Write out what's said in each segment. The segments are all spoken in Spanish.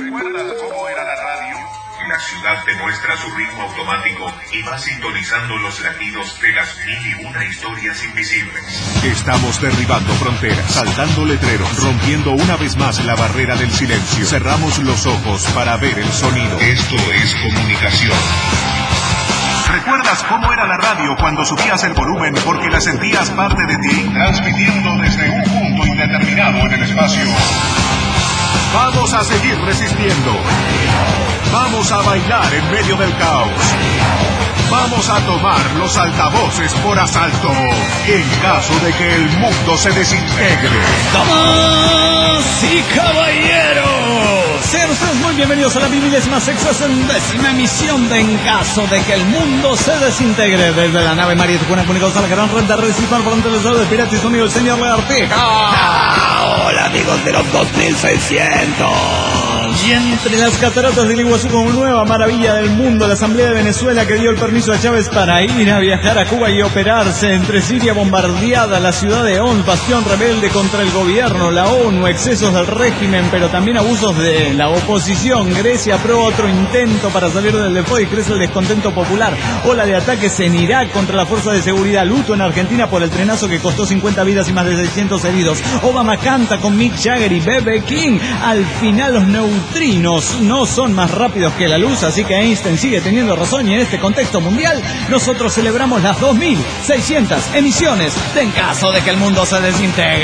¿Recuerdas cómo era la radio? La ciudad te muestra su ritmo automático y va sintonizando los latidos de las 1001 historias invisibles. Estamos derribando fronteras, saltando letreros, rompiendo una vez más la barrera del silencio. Cerramos los ojos para ver el sonido. Esto es comunicación. ¿Recuerdas cómo era la radio cuando subías el volumen porque la sentías parte de ti? Transmitiendo desde un punto indeterminado en el espacio. Vamos a seguir resistiendo. Vamos a bailar en medio del caos. Vamos a tomar los altavoces por asalto en caso de que el mundo se desintegre. ¡Damas y caballeros! Sean ustedes muy bienvenidos a la 1060ª emisión de En caso de que el mundo se desintegre. Desde la nave María Tijuana, comunicados a la gran red de redes hispanoparlantes de Pirata y su amigo el señor Leartica. Hola amigos de los 2600. Y entre las cataratas del Iguazú, como nueva maravilla del mundo, la Asamblea de Venezuela que dio el permiso a Chávez para ir a viajar a Cuba y operarse. Entre Siria bombardeada, la ciudad de Homs, bastión rebelde contra el gobierno, la ONU, excesos del régimen, pero también abusos de la oposición. Grecia aprueba otro intento para salir del default y crece el descontento popular. Ola de ataques en Irak contra la fuerza de seguridad. Luto en Argentina por el trenazo que costó 50 vidas y más de 600 heridos. Obama canta con Mick Jagger y B.B. King. Al final los neutrinos no son más rápidos que la luz, así que Einstein sigue teniendo razón, y en este contexto mundial nosotros celebramos las 2600 emisiones de En caso de que el mundo se desintegre.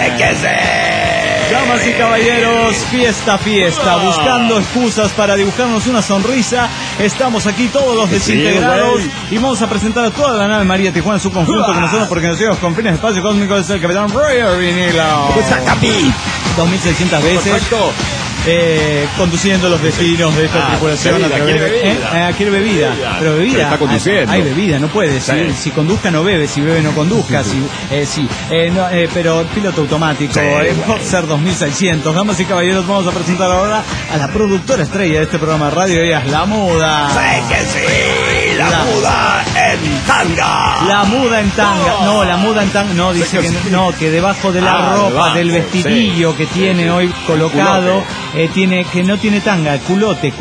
Damas y caballeros, fiesta, buscando excusas para dibujarnos una sonrisa. Estamos aquí todos los desintegrados y vamos a presentar a toda la nave María Tijuana en su conjunto con nosotros, porque nos llevamos con fines de espacio cósmico. Es el capitán Roger Vinilo. 2600 veces. Perfecto. Conduciendo los destinos de esta tripulación. Quiere bebida. Pero bebida. Está conduciendo. Hay bebida, no puede. Si conduzca no bebe, si bebe no conduzca. Pero piloto automático. Boxer 2600. Damas y caballeros, vamos a presentar ahora a la productora estrella de este programa de radio. Ella es La Muda. La muda en tanga. La muda en tanga. No, la muda en tanga. No, dice que debajo de la ropa, del vestidillo que tiene hoy colocado, que no tiene tanga, culote.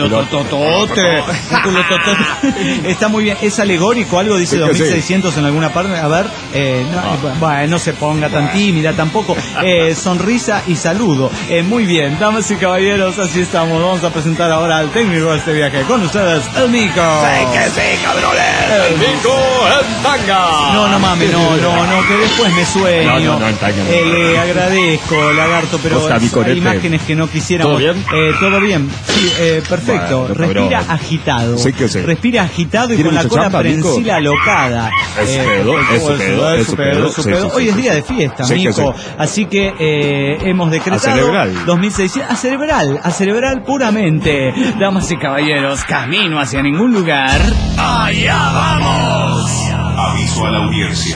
Está muy bien. Es alegórico, algo dice 2600 en alguna parte. A ver, no se ponga tan tímida tampoco. Sonrisa y saludo. Muy bien, damas y caballeros, así estamos. Vamos a presentar ahora al técnico de este viaje. Con ustedes, el Nico. Cabrones. El Nico en tanga. No mames, no, que después me sueño. No, en tanga. Le agradezco, lagarto, pero hay imágenes que no quisiéramos. ¿Todo bien? Todo bien. Sí, perfecto. Bueno, respira cabrón. agitado. Sí. Respira agitado y con la mucha cola chamba, prensil alocada. Eso pedo. Sí. Hoy es día de fiesta, Nico. Así que hemos decretado A celebrar. 2600. A celebrar puramente. Damas y caballeros, camino hacia ningún lugar. ¡Allá vamos! Aviso a la audiencia.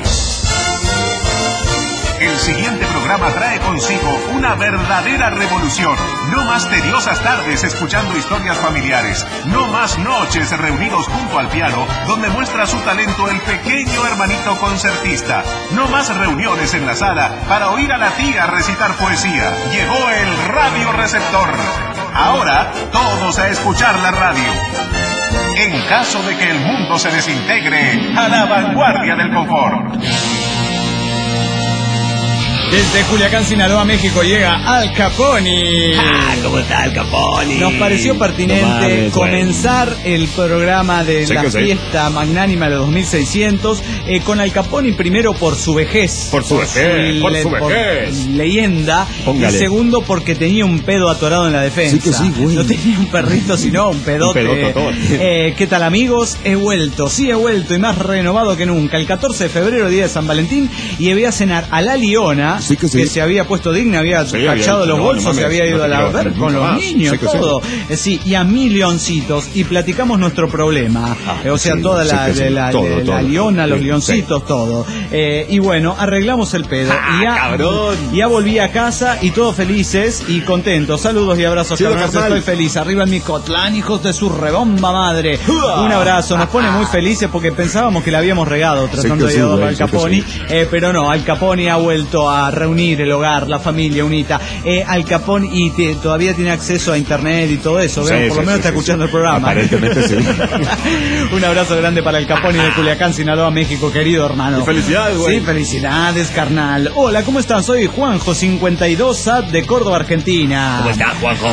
El siguiente programa trae consigo una verdadera revolución. No más tediosas tardes escuchando historias familiares. No más noches reunidos junto al piano, donde muestra su talento el pequeño hermanito concertista. No más reuniones en la sala para oír a la tía recitar poesía. Llegó el radioreceptor. Ahora, todos a escuchar la radio. En caso de que el mundo se desintegre, a la vanguardia del confort. Desde Culiacán, Sinaloa, México, llega Al Capone. ¿Cómo está Al Capone? Nos pareció pertinente comenzar el programa de la fiesta magnánima de los 2600 con Al Capone, primero por su vejez. Por su vejez. Leyenda. Póngale. Y segundo porque tenía un pedo atorado en la defensa. güey. No tenía un perrito, sino un pedote. ¿Qué tal, amigos? He vuelto y más renovado que nunca. El 14 de febrero, día de San Valentín, y voy a cenar a la Liona. Que se había puesto digna, había cachado los bolsos, se había ido a ver con los niños, todo. Y a 1000 leoncitos, y platicamos nuestro problema. Toda la Liona, los leoncitos, todo. Y bueno, arreglamos el pedo. Ya volví a casa y todos felices y contentos. Saludos y abrazos, carnales. Estoy feliz. Arriba en mi Cotlán, hijos de su rebomba madre. Un abrazo. Nos pone muy felices porque pensábamos que la habíamos regado tratando de ir a Al Capone. Pero no, Al Capone ha vuelto a reunir el hogar, la familia unita. Al Capone y todavía tiene acceso a internet y todo eso, por lo menos está escuchando el programa. Aparentemente sí. Un abrazo grande para el Capone de Culiacán, Sinaloa, México, querido hermano. Y felicidades, güey. Sí, felicidades, carnal. Hola, ¿cómo están? Soy Juanjo, 52, SAT de Córdoba, Argentina. ¿Cómo estás, Juanjo?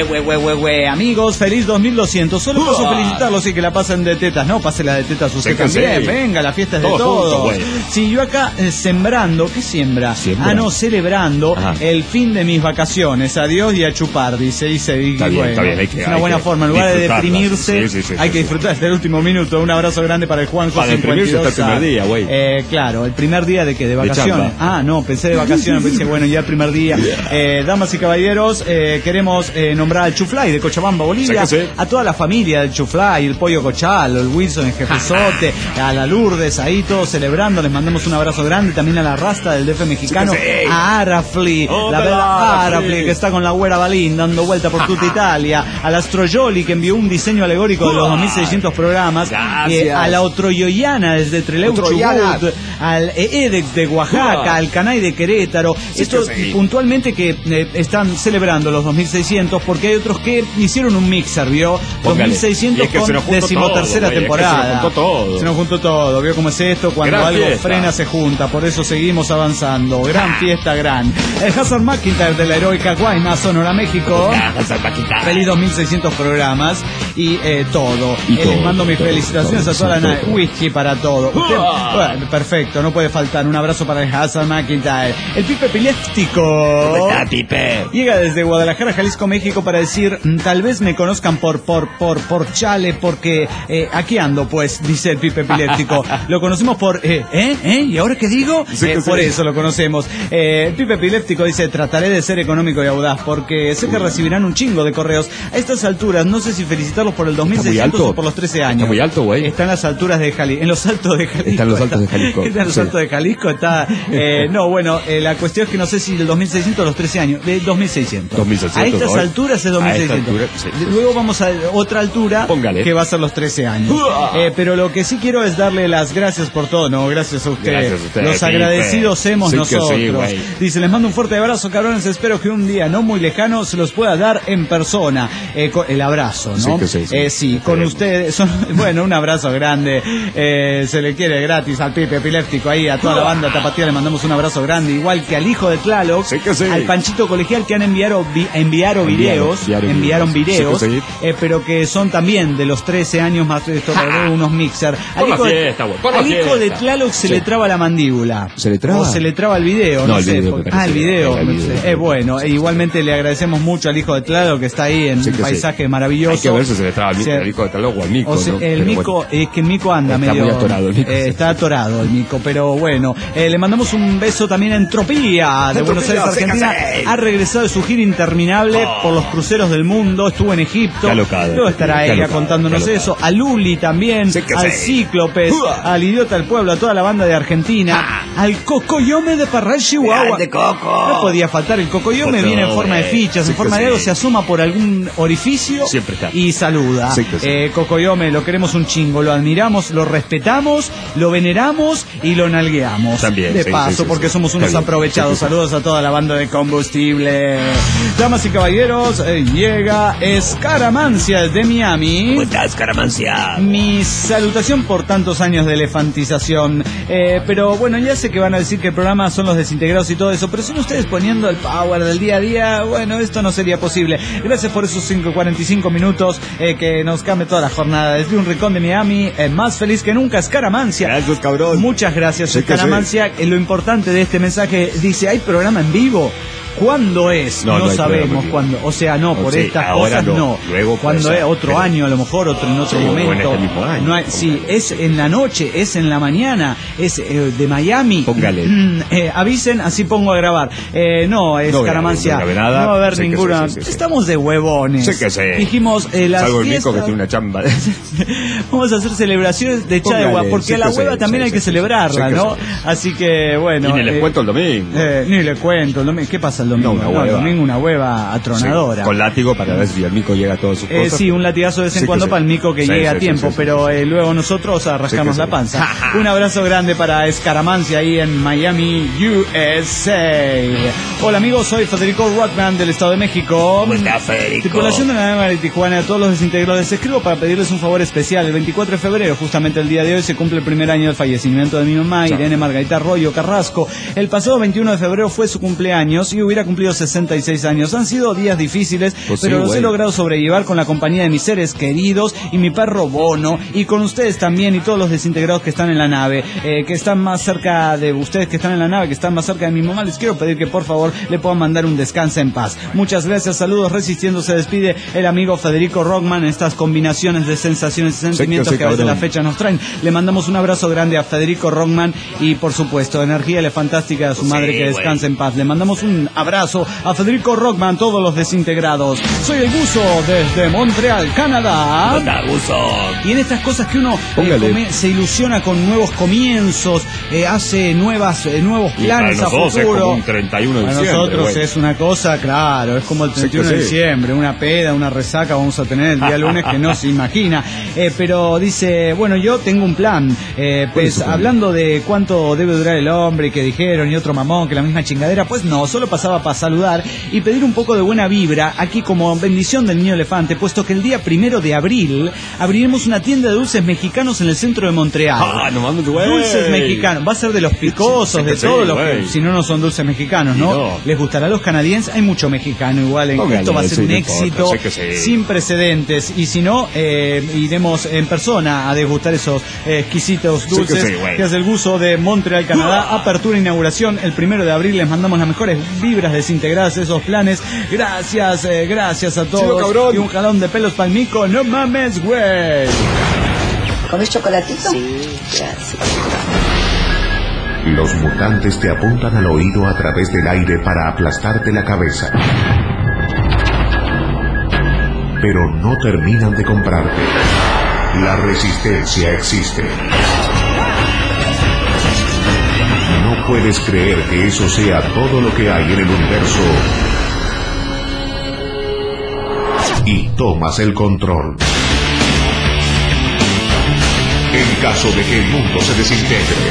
Amigos, feliz 2200. Solo paso a felicitarlos y que la pasen de tetas. No, pásela de tetas usted también. Sí. Venga, la fiesta es de todos. todos. Sí, yo acá sembrando. ¿Qué siembra? Celebrando el fin de mis vacaciones. Adiós y a chupar, dice. Está bien, es una buena forma. En lugar de deprimirse, hay que disfrutar hasta el último minuto. Un abrazo grande para el Juanjo. Para deprimirse hasta el primer día, güey. Claro, el primer día de qué, de vacaciones. No, pensé de vacaciones, pensé, bueno, ya el primer día. Damas y caballeros, queremos nombrar al Chuflay de Cochabamba, Bolivia, a toda la familia del Chuflay, el Pollo Cochal, el Wilson, el Jefezote, a la Lourdes, ahí todos celebrando. Les mandamos un abrazo grande también a la Rasta del DF mexicano, a Arafli, la bella Arafli que está con la güera Balín dando vuelta por toda Italia, al Astroyoli que envió un diseño alegórico de los 2600 programas, a la Otroyoyana desde Trelew, Chubut, al Edex de Oaxaca, al Canay de Querétaro. Estos puntualmente que están celebrando los 2600 porque hay otros que hicieron un mixer, ¿vio? 2600 con 13ª temporada. Se nos juntó todo, ¿vio cómo es esto? Cuando gran algo fiesta. Frena se junta, por eso seguimos avanzando. Gran fiesta, gran. El Hazard McIntyre de la heroica Guayna, Sonora, México. Feliz 2600 programas y todo. Les mando mis felicitaciones a toda la whisky para todo. Bueno, perfecto, no puede faltar. Un abrazo para el Hazard McIntyre. El Pipe Epiléptico. ¿Cómo está, Pipe? Llega desde Guadalajara, Jalisco, México para decir, tal vez me conozcan por Chale, porque aquí ando, pues, dice el Pipe Epiléptico. Lo conocemos por, ¿y ahora qué digo? Por eso lo conocemos. El Pipe Epiléptico dice, trataré de ser económico y audaz, porque sé que recibirán un chingo de correos. A estas alturas, no sé si felicitarlos por el 2600 o por los 13 años. Está muy alto, güey. Está en las alturas de Jalisco. En los altos de Jalisco. Está en los altos de Jalisco. Está en los altos de Jalisco. Está, no, bueno, la cuestión es que no sé si del 2600 o los 13 años. De 2600. A estas alturas es 2600. Luego vamos a otra altura. Póngale. Que va a ser los 13 años. Pero lo que sí quiero es darle las gracias por todo. No, gracias a ustedes. Los agradecidos hemos nosotros. Dice, les mando un fuerte abrazo, cabrones. Espero que un día no muy lejano se los pueda dar en persona. El abrazo, ¿no? Sí, con ustedes. Bueno, un abrazo grande. Se le quiere gratis al Pipe Epiléptico ahí, a toda la banda tapatía le mandamos un abrazo grande, igual que al hijo de Tlaloc, al Panchito Colegial que han enviaron videos, pero que son también de los 13 años más unos mixer. Al hijo de Tlaloc se le traba la mandíbula. ¿Se le traba? O se le traba el video, no sé. El video. Bueno, igualmente le agradecemos mucho al hijo de Tlaloc que está ahí en un paisaje maravilloso. Hay que ver si se le traba el hijo de Tlaloc o al Mico. El Mico, es que el Mico anda está medio... muy atorado el Mico. Está atorado el Mico, pero bueno. Le mandamos un beso también a Entropía de Buenos Aires, Argentina. Ha regresado de su gira interminable por los cruceros del mundo. Estuvo en Egipto. Luego estará ella contándonos eso. A Luli también. Al Cíclopes. Al Idiota del Pueblo. A toda la banda de Argentina. Al Cocoyome de Parral, Chihuahua. No podía faltar. El Cocoyome viene en forma de fichas, en forma de algo. Se asoma por algún orificio y saluda. Cocoyome, lo queremos un chingo. Lo admiramos, lo respetamos, lo veneramos y lo nalgueamos. También, de paso, porque somos unos aprovechados. Saludos a toda la banda de Combustible. Damas y caballeros, llega Escaramancia de Miami. ¿Cómo estás, Escaramancia? Mi salutación por tantos años de elefantización. Pero bueno, ya sé que van a decir que el programa son los desintegrados y todo eso, pero son ustedes poniendo el power del día a día. Bueno, esto no sería posible. Gracias por esos 45 minutos que nos cambie toda la jornada. Desde un rincón de Miami, más feliz que nunca, Escaramancia. Gracias, cabrón. Muchas gracias, Escaramancia. Lo importante de este mensaje dice, ¿hay programa en vivo? ¿Cuándo es? No sabemos cuándo. O sea, no, por estas cosas no. Luego cuando es otro año, a lo mejor, otro en otro momento. En este mismo año. No hay, sí, es en la noche, es en la mañana, es de Miami. Póngale. Avisen, así pongo a grabar. No, Escaramancia. No va a haber ninguna. Estamos de huevones. Sé que sé. Dijimos, las salvo el fiestas. Mico que tiene una chamba. Vamos a hacer celebraciones de Chagua, porque a la hueva también hay que celebrarla, ¿no? Así que, bueno. Y ni les cuento el domingo. Ni le cuento el domingo. ¿Qué pasa el domingo. No, el domingo una hueva atronadora. Sí, con látigo para ver si el mico llega a todas sus cosas. Sí, un latigazo de vez en cuando para el mico que llegue a tiempo, pero luego nosotros a rascarnos la panza. Un abrazo grande para Escaramancia ahí en Miami, USA. Hola amigos, soy Federico Rockman del Estado de México. ¿Cómo está, Federico? Tripulación de la Nave de Tijuana, a todos los desintegrados les escribo para pedirles un favor especial. El 24 de febrero, justamente el día de hoy, se cumple el primer año del fallecimiento de mi mamá, Irene Margarita Arroyo Carrasco. El pasado 21 de febrero fue su cumpleaños y hubiera cumplido 66 años. Han sido días difíciles, pues pero sí, los he logrado sobrellevar con la compañía de mis seres queridos y mi perro Bono, y con ustedes también y todos los desintegrados que están en la nave, que están más cerca de ustedes, que están en la nave, que están más cerca de mi mamá. Les quiero pedir que por favor le puedan mandar un descanso en paz. Muchas gracias, saludos, Resistiendo se despide el amigo Federico Rockman en estas combinaciones de sensaciones y sentimientos que a veces la fecha nos traen. Le mandamos un abrazo grande a Federico Rockman y por supuesto energía fantástica a su madre, que descanse en paz. Le mandamos un abrazo a Federico Rockman, todos los desintegrados. Soy el Buzo desde Montreal, Canadá. Y en estas cosas que uno se ilusiona con nuevos comienzos, hace nuevos planes a futuro. Es como un 31 de diciembre. Para nosotros es una cosa, claro, es como el 31 de diciembre, una peda, una resaca vamos a tener el día lunes que no se imagina. Pero dice, bueno, yo tengo un plan, pues hablando de cuánto debe durar el hombre, que dijeron, y otro mamón, que la misma chingadera, pues no, solo pasaba para saludar y pedir un poco de buena vibra, aquí como bendición del niño elefante, puesto que el día 1 de abril abriremos una tienda de dulces mexicanos en el centro de Montreal. No mames, güey. Dulces mexicanos, va a ser de los picosos, de todos los que, si no, no son dulces mexicanos, ¿no? ¿Les gustará a los canadienses? Hay mucho mexicano igual, esto va a ser un éxito sin precedentes, y si no, iremos en persona a degustar esos exquisitos dulces, que es el Gusto de Montreal, Canadá. Apertura e inauguración el 1 de abril. Les mandamos las mejores vibras desintegradas de esos planes. Gracias a todos. Chido, y un jalón de pelos pa'l mico. No mames, güey. ¿Comes chocolatito? Sí, gracias. Los mutantes te apuntan al oído a través del aire para aplastarte la cabeza. Pero no terminan de comprarte. La resistencia existe. No puedes creer que eso sea todo lo que hay en el universo. Y tomas el control. En caso de que el mundo se desintegre.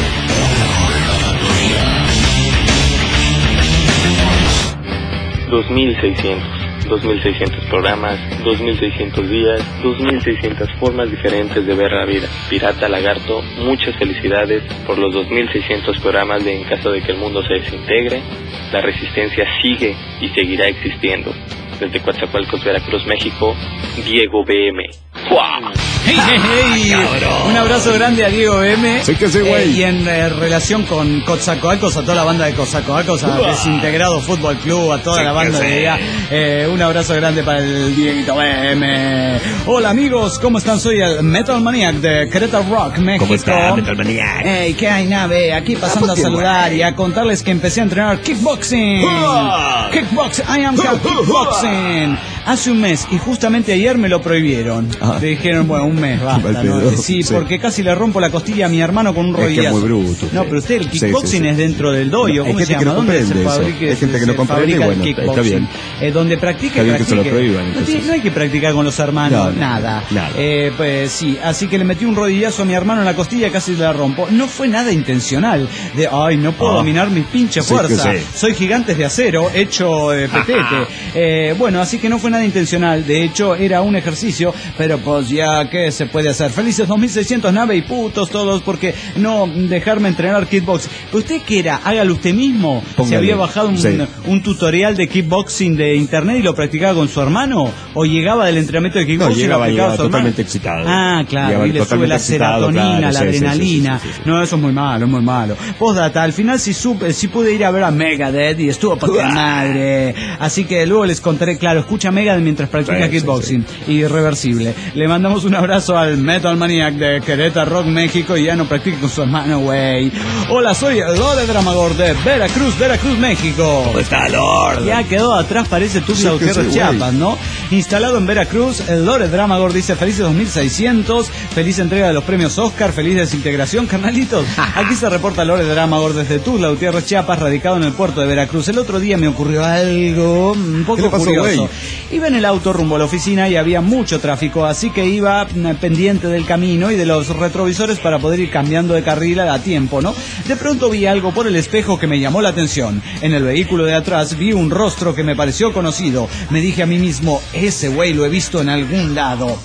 2600 programas, 2600 días, 2600 formas diferentes de ver la vida. Pirata Lagarto, muchas felicidades por los 2600 programas de En caso de que el mundo se desintegre. La resistencia sigue y seguirá existiendo. Desde Coatzacoalcos, Veracruz, México, Diego BM. ¡Wow! Hey. Un abrazo grande a Diego BM. Y en relación con Coatzacoalcos, a toda la banda de Coatzacoalcos, a Desintegrado Fútbol Club, a toda la banda de allá, un abrazo grande para el Dieguito BM. Hola amigos, ¿cómo están? Soy el Metal Maniac de Querétaro Rock, México. ¿Cómo está, Metal Maniac? Hey, ¿qué hay, nave? Aquí pasando a saludar y a contarles que empecé a entrenar kickboxing. I am kickboxing. Hace un mes, y justamente ayer me lo prohibieron. Le dijeron, bueno, un mes, basta, ¿no? Sí, porque casi le rompo la costilla a mi mi con un rodillazo. Es que es muy bruto. No, pero usted, el kickboxing es dentro del dojo. ¿Cómo se llama? ¿Dónde se fabrica? Hay gente que no comprende, bueno, está bien. Donde practique, está bien que se lo prohíban. No hay que practicar con los hermanos, nada. Pues sí, así que le metí un rodillazo a mi hermano en la costilla y casi la rompo. No fue nada intencional. No puedo dominar mis pinches fuerzas. Soy gigantes de acero, hecho petete. Bueno, así que no fue nada intencional. De hecho, era un ejercicio, pero pues ya, ¿qué se puede hacer? Felices 2600 nave y putos todos porque no dejarme entrenar kickboxing. ¿Usted qué era? Hágalo usted mismo. Póngale. ¿Se había bajado un tutorial de kickboxing de internet y lo practicaba con su hermano? ¿O llegaba del entrenamiento de kickboxing y lo practicaba con su totalmente hermano? excitado. Ah, claro, y le sube la serotonina, la adrenalina. No, eso es muy malo, es muy malo. Postdata, al final sí pude ir a ver a Megadeth y estuvo para madre. Así que luego les contaré, claro, escucha Megadeth mientras practica kickboxing. Irreversible. Le mandamos un abrazo al Metal Maniac de Querétaro Rock, México, y ya no practique con su hermano, güey. Hola, soy Lord Dramador de Veracruz, México. ¿Cómo está, Lord? Ya quedó atrás, parece Tuxtla Gutiérrez, Chiapas, ¿no? Instalado en Veracruz, el Lore Dramagor dice: felices 2600, feliz entrega de los premios Oscar, feliz desintegración, carnalitos. Aquí se reporta Lore Dramagor desde Tuzla, Gutiérrez, Chiapas, radicado en el puerto de Veracruz. El otro día me ocurrió algo un poco curioso. Iba en el auto rumbo a la oficina y había mucho tráfico, así que iba pendiente del camino y de los retrovisores para poder ir cambiando de carril a tiempo, ¿no? De pronto vi algo por el espejo que me llamó la atención. En el vehículo de atrás vi un rostro que me pareció conocido. Me dije a mí mismo: ese güey lo he visto en algún lado.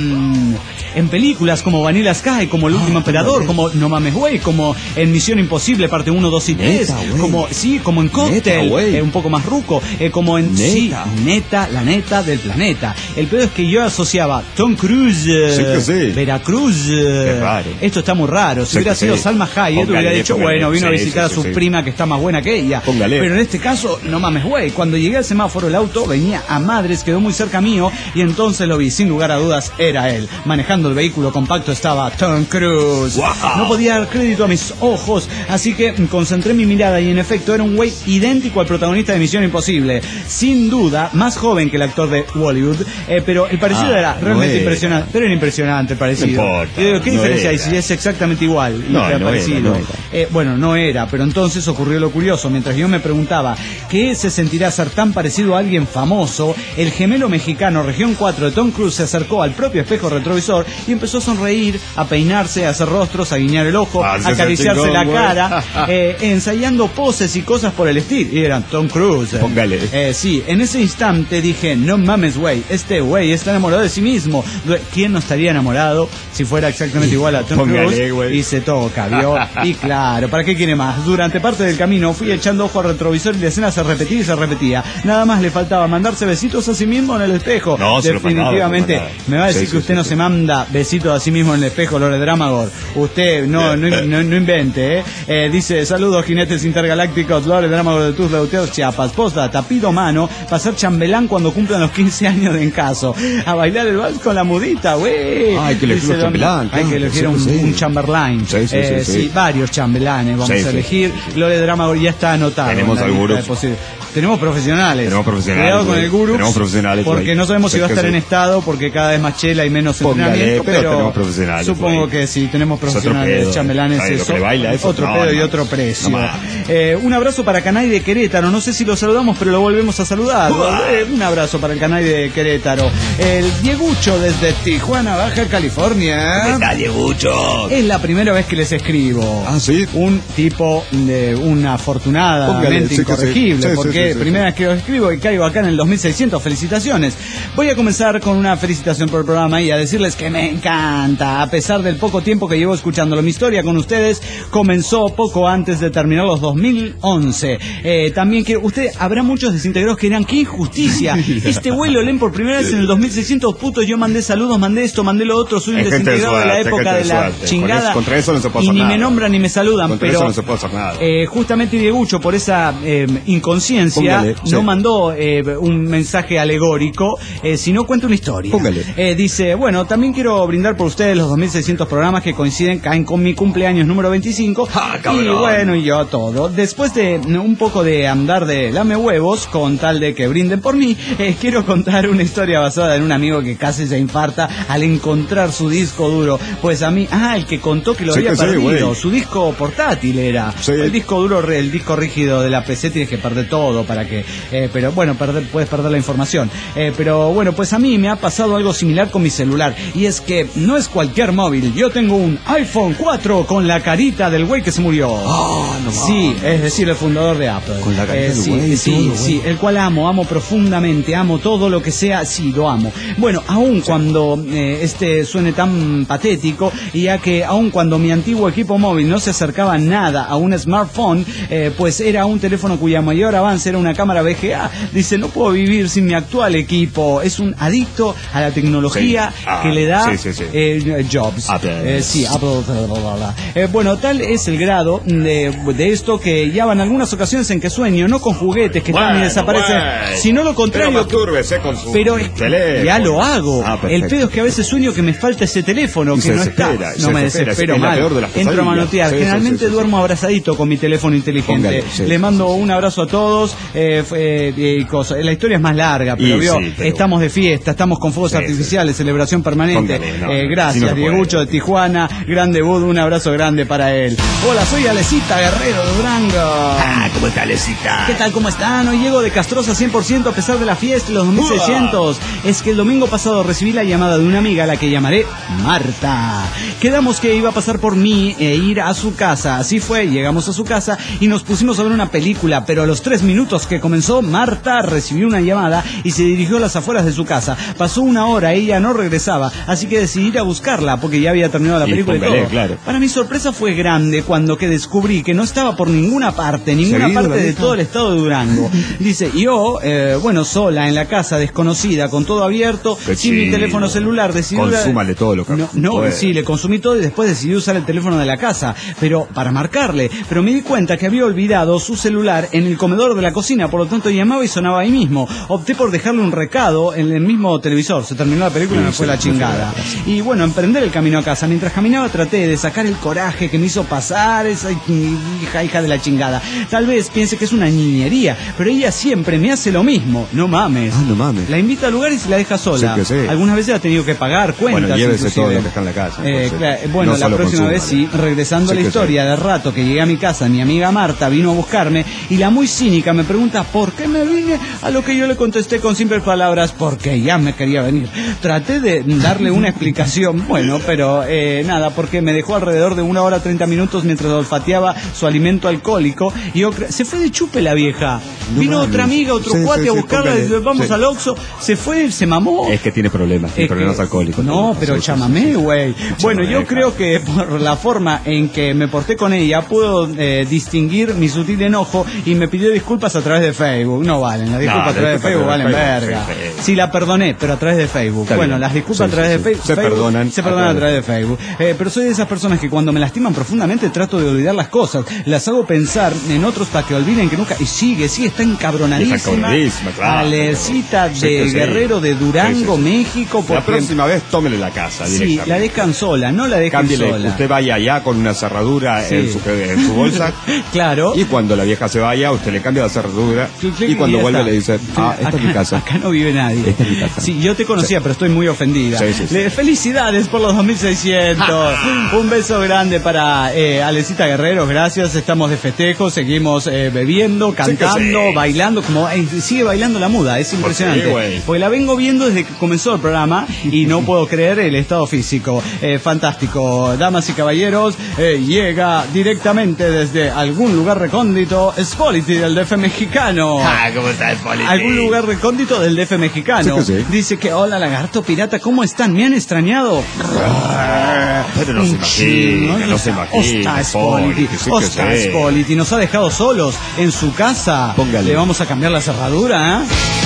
En películas como Vanilla Sky, como El Último Emperador, como No Mames Güey, como en Misión Imposible parte 1, 2 y 3, como en Cóctel, un poco más ruco, como en la neta del planeta. El peor es que yo asociaba Tom Cruise, Veracruz. Esto está muy raro. Si hubiera sido Salma Hayek, hubiera dicho, bueno, vino a visitar a su prima que está más buena que ella. Pero en este caso, No Mames Güey. Cuando llegué al semáforo, el auto venía a madres, quedó muy cerca mío y entonces lo vi. Sin lugar a dudas, era él. Manejando el vehículo compacto estaba Tom Cruise. No podía dar crédito a mis ojos, así que concentré mi mirada y en efecto era un güey idéntico al protagonista de Misión Imposible. Sin duda, más joven que el actor de Hollywood, pero el parecido era realmente impresionante. Pero era impresionante el parecido. ¿Qué diferencia hay si es exactamente igual? Bueno, no era, pero entonces ocurrió lo curioso. Mientras yo me preguntaba ¿qué se sentirá ser tan parecido a alguien famoso? El gemelo mexicano Región 4 de Tom Cruise se acercó al propio espejo retrovisor y empezó a sonreír, a peinarse, a hacer rostros, a guiñar el ojo, a acariciarse la cara, ensayando poses y cosas por el estilo. Y eran Tom Cruise. Sí, en ese instante dije: no mames, güey, este güey está enamorado de sí mismo. ¿Quién no estaría enamorado si fuera exactamente igual a Tom Cruise? Y se toca, ¿vio? Y claro, ¿para qué quiere más? Durante parte del camino fui echando ojo al retrovisor y la escena se repetía y se repetía. Nada más le faltaba mandarse besitos a sí mismo en el espejo. Definitivamente, me va a decir que usted no se manda besitos a sí mismo en el espejo, Lore Dramagor. Usted no invente, dice: saludos, jinetes intergalácticos, Lore Dramagor de Tuzla, Gutiérrez, Chiapas. Postdata, pido mano para ser chambelán cuando cumplan los 15 años de encaso. A bailar el vals con la mudita, güey. Hay que elegir un chambelán. Hay que elegir un chamberlain. Sí, varios chambelanes vamos a elegir. Lore Dramagor ya está anotado. Tenemos algunos. Tenemos profesionales. Cuidado con el gurú. Tenemos profesionales. Porque no sabemos si va a estar en estado, porque cada vez más chela y menos entrenamiento. Pero tenemos profesionales. Supongo que sí, tenemos profesionales, chambelanes. Otro pedo y otro precio. Un abrazo para Canay de Querétaro. No sé si lo saludamos, pero lo volvemos a saludar. Un abrazo para el Canay de Querétaro. El Diegucho desde Tijuana, Baja California. ¿Qué tal, Diegucho? Es la primera vez que les escribo. Ah, sí. Un tipo de una afortunadamente incorregible. Porque primera vez que os escribo y caigo acá en el 2600. Felicitaciones. Voy a comenzar con una felicitación por el programa y a decirles que me encanta. A pesar del poco tiempo que llevo escuchándolo, mi historia con ustedes comenzó poco antes de terminar los 2011. También quiero, habrá muchos desintegrados que dirán: qué injusticia. Este güey lo leen por primera vez en el 2600, putos. Yo mandé saludos, mandé esto, mandé lo otro. Soy un desintegrado de la época de la chingada. Contra eso no se puede hacer nada. Y ni me nombran ni me saludan. Contra pero eso no se puede hacer nada. Justamente Diegucho, por esa inconsciencia, no mandó un mensaje alegórico, sino cuenta una historia. Dice: bueno, también quiero brindar por ustedes los 2600 programas que caen con mi cumpleaños número 25. Y bueno, y yo todo. Después de un poco de andar de lame huevos, con tal de que brinden por mí, quiero contar una historia basada en un amigo que casi se infarta al encontrar su disco duro. Pues a mí, el que contó que lo había perdido, su disco portátil era. El disco duro, el disco rígido de la PC tienes que perder todo para que, pero bueno, puedes perder la información. Pero bueno, pues a mí me ha pasado algo similar con mi celular, y es que no es cualquier móvil. Yo tengo un iPhone 4 con la carita del güey que se murió. Sí, es decir, el fundador de Apple. Con la carita del güey. Sí, el cual amo profundamente, amo todo lo que sea, sí, lo amo. Bueno, aun cuando suene tan patético, y ya que aun cuando mi antiguo equipo móvil no se acercaba nada a un smartphone, pues era un teléfono cuya mayor avance era una cámara VGA. Dice: no puedo vivir sin mi actual equipo. Es un adicto a la tecnología que le da Jobs. Apple. Bueno, tal es el grado de esto que ya van algunas ocasiones en que sueño, no con juguetes que están y desaparecen, sino lo contrario. Pero ya lo hago. El pedo es que a veces sueño que me falta ese teléfono que no está. No me desespero mal. Entro a manotear. Generalmente duermo abrazadito con mi teléfono inteligente. Le mando un abrazo a todos. cosas. La historia es más larga, pero estamos de fiesta, estamos con fuegos artificiales, celebración permanente. Gracias, Diegucho de Tijuana, gran debut, un abrazo grande para él. Hola, soy Alecita Guerrero de Durango. ¿Cómo está Alecita? ¿Qué tal, cómo están? Hoy llego de Castrosa 100% a pesar de la fiesta y los 2600. Es que el domingo pasado recibí la llamada de una amiga a la que llamaré Marta. Quedamos que iba a pasar por mí e ir a su casa. Así fue, llegamos a su casa y nos pusimos a ver una película, pero a los 3 minutos que comenzó, Marta recibió una llamada y se dirigió a las afueras de su casa. Pasó una hora, ella no regresaba, así que decidí ir a buscarla porque ya había terminado la película y todo. Claro. Para mi sorpresa fue grande cuando que descubrí que no estaba por ninguna parte de todo el estado de Durango. Dice, yo, sola en la casa, desconocida, con todo abierto, sin mi teléfono celular, decidí... Consúmale todo lo que... Sí, le consumí todo y después decidí usar el teléfono de la casa, pero para marcarle. Pero me di cuenta que había olvidado su celular en el comedor de la cocina, por lo tanto llamaba y sonaba ahí mismo. Opté por dejarle un recado en el mismo televisor. Se terminó la película y me fue la chingada. Y bueno, emprender el camino a casa. Mientras caminaba traté de sacar el coraje que me hizo pasar esa hija de la chingada. Tal vez piense que es una niñería, pero ella siempre me hace lo mismo. No mames. No mames. La invita al lugar y se la deja sola. Sí. Algunas veces ha tenido que pagar cuentas. Bueno, llévese inclusive. todo lo que está en la casa. Bueno, la próxima vez sí. Regresando a la historia, de rato que llegué a mi casa, mi amiga Marta vino a buscarme y la muy cínica me pregunta ¿por qué me vine? A lo que yo le contesté con simples palabras, porque ya me quería venir. Traté de darle una explicación, pero nada, porque me dejó alrededor de 1 hora 30 minutos mientras olfateaba su alimento alcohólico y se fue de chupe la vieja. Vino otra amiga, otro cuate a buscarla, vamos al Oxxo, se fue, se mamó. Es que tiene problemas alcohólicos. No, pero chamamé, güey. Bueno, yo creo que por la forma en que me porté con ella puedo distinguir mi sutil enojo y me pidió disculpas a través de Facebook. No valen, las disculpas a través de Facebook valen verga. Sí, la perdoné, pero a través de Facebook. Las disculpas a través de Facebook se perdonan a través de Facebook. Pero soy de esas personas que cuando me lastiman profundamente trato de olvidar las cosas, las hago pensar en otros para que olviden que nunca... Y sigue, está encabronadísima. Claro. Alecita de Guerrero de Durango, México. La próxima vez tómele la casa directamente. Sí, la dejan sola, no la dejan sola. Usted vaya allá con una cerradura en su bolsa. Claro. Y cuando la vieja se vaya, usted le cambia la cerradura. Y cuando vuelve le dice, esta es mi casa. Acá no vive nadie. Esta es mi casa. Sí, yo te conocía, pero estoy muy ofendida. Felicidades por los 2600. Un beso grande para Alecita Guerrero, gracias. Estamos de festejo, seguimos bebiendo, cantando, bailando. Sigue bailando la muda, es impresionante. Porque la vengo viendo desde que comenzó el programa y no puedo creer el estado físico. Fantástico. Damas y caballeros, llega directamente desde algún lugar recóndito Spolity del DF mexicano. ¿Cómo está Spolity? Algún lugar recóndito del DF mexicano. Sí. Dice que hola lagarto pirata, ¿cómo están? ¿Me han extrañado? Pero no se imagina. Ostras, Spolity nos ha dejado solos en su casa. Póngale. Le vamos a cambiar la cerradura,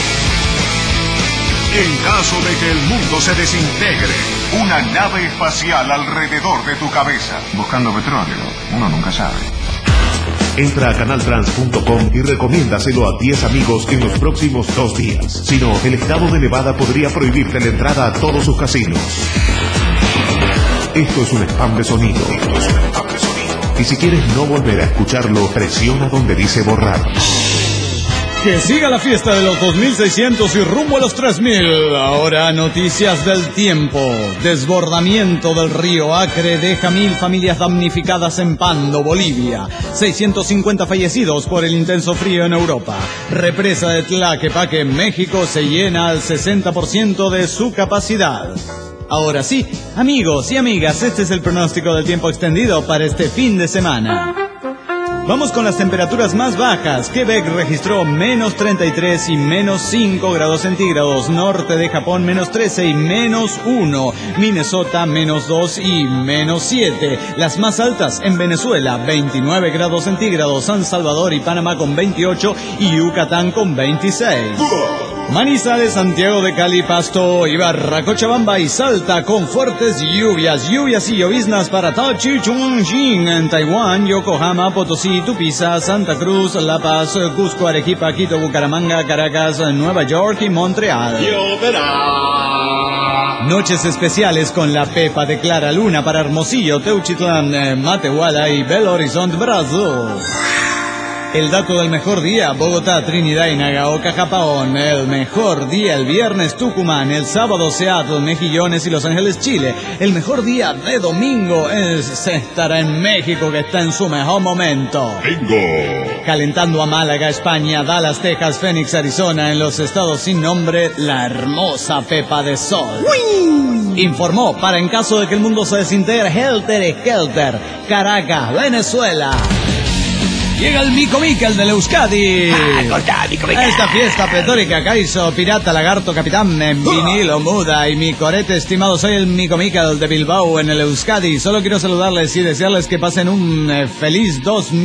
En caso de que el mundo se desintegre, una nave espacial alrededor de tu cabeza. Buscando petróleo, uno nunca sabe. Entra a canaltrans.com y recomiéndaselo a 10 amigos en los próximos 2 días. Si no, el estado de Nevada podría prohibirte la entrada a todos sus casinos. Esto es un spam de sonido. Y si quieres no volver a escucharlo, presiona donde dice borrar. Que siga la fiesta de los 2600 y rumbo a los 3000. Ahora noticias del tiempo. Desbordamiento del río Acre deja 1000 familias damnificadas en Pando, Bolivia. 650 fallecidos por el intenso frío en Europa. Represa de Tlaquepaque, México, se llena al 60% de su capacidad. Ahora sí, amigos y amigas, este es el pronóstico del tiempo extendido para este fin de semana. Vamos con las temperaturas más bajas. Quebec registró menos 33 y menos 5 grados centígrados. Norte de Japón menos 13 y menos 1. Minnesota menos 2 y menos 7. Las más altas en Venezuela 29 grados centígrados. San Salvador y Panamá con 28 y Yucatán con 26. Manizales, Santiago de Cali, Pasto, Ibarra, Cochabamba y Salta con fuertes lluvias y lloviznas para Tachichuanjin en Taiwán, Yokohama, Potosí, Tupiza, Santa Cruz, La Paz, Cusco, Arequipa, Quito, Bucaramanga, Caracas, Nueva York y Montreal. Noches especiales con la Pepa de Clara Luna para Hermosillo, Teuchitlán, Matehuala y Belo Horizonte, Brasil. El dato del mejor día, Bogotá, Trinidad y Nagaoka, Japón. El mejor día, el viernes, Tucumán. El sábado, Seattle, Mejillones y Los Ángeles, Chile. El mejor día de domingo estará en México, que está en su mejor momento. Bingo. Calentando a Málaga, España, Dallas, Texas, Phoenix, Arizona. En los estados sin nombre, la hermosa Pepa de Sol. ¡Uy! Informó para en caso de que el mundo se desintegre, Helter Skelter, Caracas, Venezuela. Llega el Mico Miquel del Euskadi. Esta fiesta pletórica que hizo Pirata, Lagarto, Capitán, en vinilo, Muda y mi corete estimado. Soy el Mico Miquel de Bilbao en el Euskadi. Solo quiero saludarles y desearles que pasen un feliz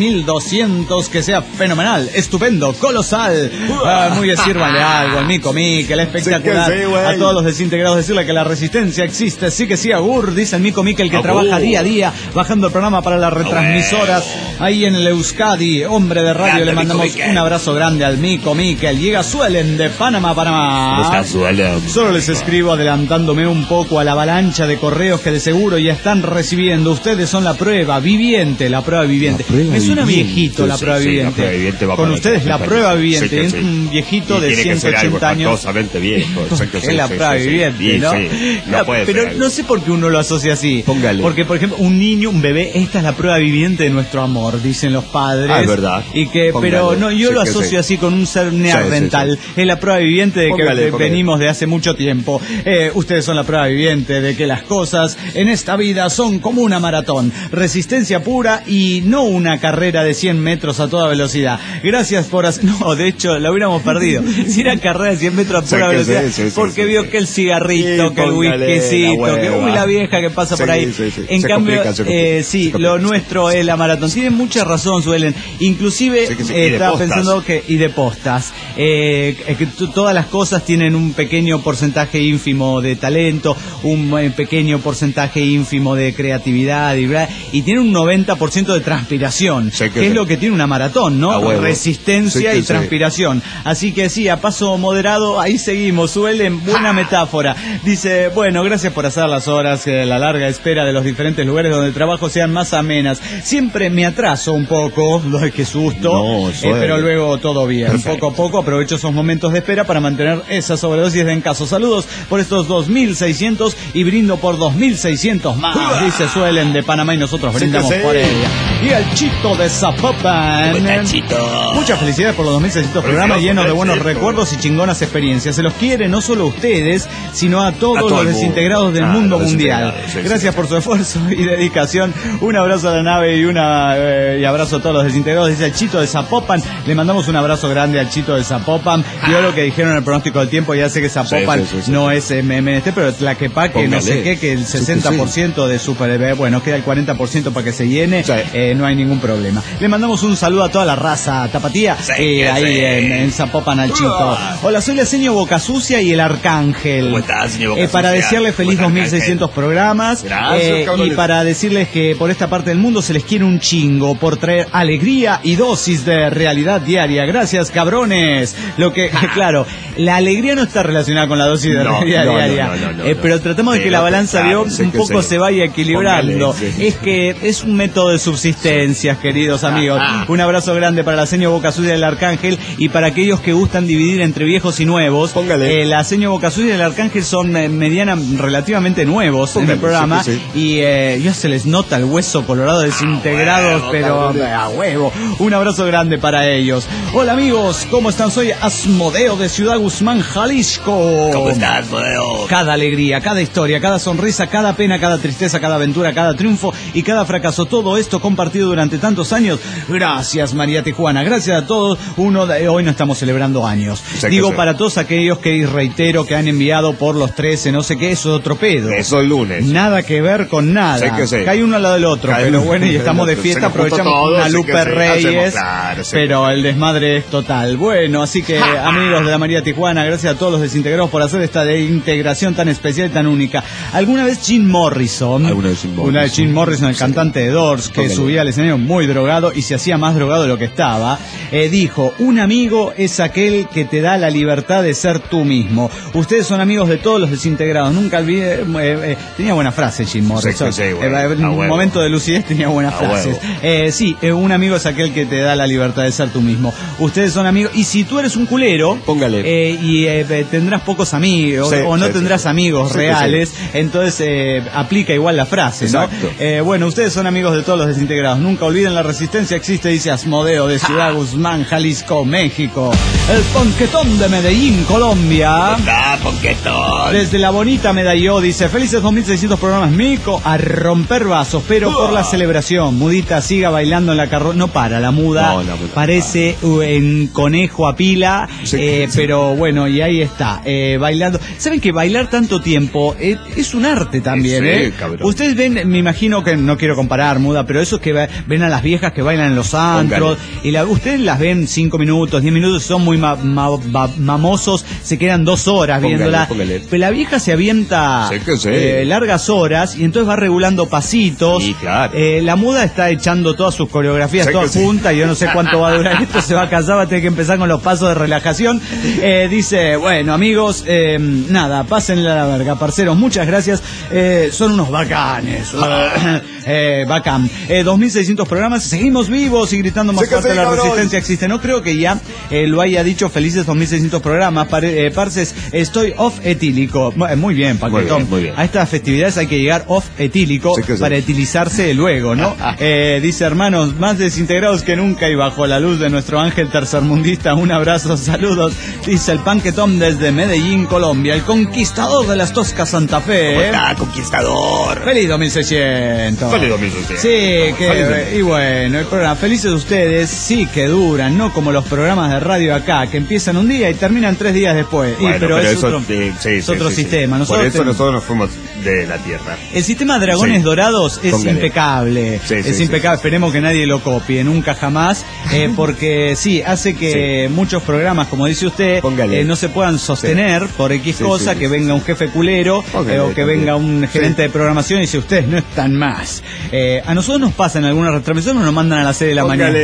2200, que sea fenomenal, estupendo, colosal. Muy sírvanle algo al Mico Miquel, espectacular. Sí, a todos los desintegrados decirle que la resistencia existe. Sí que sí, agur, dice el Mico Miquel, que trabaja día a día bajando el programa para las retransmisoras ahí en el Euskadi. Hombre de radio, le mandamos un abrazo grande al Mico Miquel. Llega Suelen de Panamá, Panamá. Solo les escribo adelantándome un poco a la avalancha de correos que de seguro ya están recibiendo. Ustedes son la prueba viviente, la prueba viviente. Me suena viejito la prueba viviente. Con ustedes la prueba viviente. Es un viejito de 180 años. Viejo. Es la prueba viviente, ¿no? No puede pero ser. no sé por qué uno lo asocia así. Póngale. Porque, por ejemplo, un niño, un bebé, esta es la prueba viviente de nuestro amor, dicen los padres. Es verdad. Y que, pero no, yo lo asocio así con un ser neandertal. Es la prueba viviente de que venimos de hace mucho tiempo. Ustedes son la prueba viviente de que las cosas en esta vida son como una maratón. Resistencia pura y no una carrera de 100 metros a toda velocidad. Gracias por hacer... No, de hecho, la hubiéramos perdido. Si era carrera de 100 metros a pura velocidad, porque vio que el cigarrito, que el whiskycito, que la vieja que pasa por ahí. En cambio, sí, lo nuestro es la maratón. Tienen mucha razón, Suelen. Inclusive estaba pensando que y de postas que todas las cosas tienen un pequeño porcentaje ínfimo de talento, un pequeño porcentaje ínfimo de creatividad y tiene un 90% de transpiración, que es lo que tiene una maratón, ¿no? Resistencia y transpiración. Así que sí, a paso moderado, ahí seguimos. Suelen, buena metáfora. Dice, bueno, gracias por hacer las horas, la larga espera de los diferentes lugares donde trabajo sean más amenas. Siempre me atraso un poco, qué susto, pero luego todo bien. Perfecto. Poco a poco aprovecho esos momentos de espera para mantener esa sobredosis de encaso. Saludos por estos 2600 y brindo por 2600 más, dice Suelen de Panamá, y nosotros brindamos por ella. Y el Chito de Zapopan. Muchas felicidades por los 2600 programas llenos de buenos recuerdos y chingonas experiencias. Se los quiere no solo a ustedes, sino a todos los desintegrados del mundo mundial. Gracias por su esfuerzo y dedicación. Un abrazo a la nave y abrazo a todos los desintegrados, dice el Chito de Zapopan. Le mandamos un abrazo grande al Chito de Zapopan. Yo lo que dijeron en el pronóstico del tiempo, ya sé que Zapopan no es MMT, pero Tlaquepaque, no sé qué, que el 60% de super, bueno, queda el 40% para que se llene, no hay ningún problema. Le mandamos un saludo a toda la raza tapatía, ahí en Zapopan al Chito. Hola, soy la seño Boca Sucia y el Arcángel. ¿Cómo estás, señor Boca para Sucia? decirles feliz 2600 programas. Gracias, y para decirles que por esta parte del mundo se les quiere un chingo por traer alegría y dosis de realidad diaria. Gracias, cabrones. Lo que, claro, la alegría no está relacionada con la dosis de realidad diaria. Pero tratamos de que la balanza de un poco se vaya equilibrando. Es que es un método de subsistencia, queridos amigos. Un abrazo grande para la seño Boca Sucia del Arcángel y para aquellos que gustan dividir entre viejos y nuevos. La seño Boca Sucia del Arcángel son relativamente nuevos en el programa. Y ya se les nota el hueso colorado desintegrados, pero a huevo. Un abrazo grande para ellos. Hola amigos, ¿cómo están? Soy Asmodeo de Ciudad Guzmán, Jalisco. ¿Cómo estás, Asmodeo? Cada alegría, cada historia, cada sonrisa, cada pena, cada tristeza, cada aventura, cada triunfo y cada fracaso. Todo esto compartido durante tantos años. Gracias, María Tijuana. Gracias a todos. Hoy no estamos celebrando años. Digo, para todos aquellos que reitero que han enviado por los 13, no sé qué, eso es otro pedo. Eso el lunes. Nada que ver con nada. Cae uno al lado del otro, pero bueno, y estamos de fiesta, aprovechamos una Lupe Reyes, pero el desmadre es total. Bueno, así que amigos de la María Tijuana, Juana, gracias a todos los desintegrados por hacer esta integración tan especial y tan única. ¿Alguna vez Jim Morrison? Una vez Jim Morrison, el cantante de Doors, que subía al escenario muy drogado y se hacía más drogado de lo que estaba, dijo: un amigo es aquel que te da la libertad de ser tú mismo. Ustedes son amigos de todos los desintegrados. Nunca olvidé, tenía buena frase Jim Morrison. En un momento de lucidez tenía buenas frases. Sí, un amigo es aquel que te da la libertad de ser tú mismo. Ustedes son amigos, y si tú eres un culero, tendrás pocos amigos, o no tendrás amigos reales, entonces aplica igual la frase, ¿no? Bueno, ustedes son amigos de todos los desintegrados. Nunca olviden, la resistencia existe, dice Asmodeo de Ciudad Guzmán, Jalisco, México. El Ponquetón de Medellín, Colombia. Ponquetón. Desde la bonita Medalló dice: felices 2600 programas, Mico, a romper vasos, pero por la celebración. Mudita, siga bailando en la carroza. No para, la muda parece en conejo a pila, pero bueno, y ahí está, bailando. ¿Saben que bailar tanto tiempo es un arte también? Ustedes ven, me imagino que, no quiero comparar, muda, pero esos que ven a las viejas que bailan en los antros, y ustedes las ven 5 minutos, 10 minutos, son muy mamosos, se quedan 2 horas viéndola, pero la vieja se avienta largas horas y entonces va regulando pasitos. La muda está echando todas sus coreografías todas juntas, y yo no sé cuánto va a durar esto, se va a casar, va a tener que empezar con los pasos de relajación. Dice: bueno, amigos, nada, pásenle a la verga, parceros, muchas gracias, son unos bacanes. Bacán. 2600 programas, seguimos vivos y gritando más fuerte, la resistencia existe. No creo que ya lo haya dicho. Felices 2600 programas, Parces, estoy off etílico. Muy bien, Paquetón. Muy bien. A estas festividades hay que llegar off etílico para etilizarse luego, ¿no? Dice: hermanos, más desintegrados que nunca y bajo la luz de nuestro ángel tercermundista, un abrazo, saludos, dice el Panquetón desde Medellín, Colombia, el conquistador de las Toscas Santa Fe. ¿Cómo está, conquistador? Feliz 2600. Feliz 2600. Sí, y bueno, el programa, felices ustedes, sí que duran, no como los programas de radio acá, que empiezan un día y terminan 3 días después. Bueno, pero es otro, otro sistema. Por eso nosotros nos fuimos de la Tierra. El sistema Dragones Dorados es impecable. Es impecable, esperemos que nadie lo copie, nunca jamás, porque hace que muchos programas, como dice usted, no se puedan sostener por X cosa, que venga un jefe culero, o que venga un gerente de programación y dice: ustedes no están más. A nosotros nos pasa en alguna retransmisión, nos mandan a las 6 de la mañana.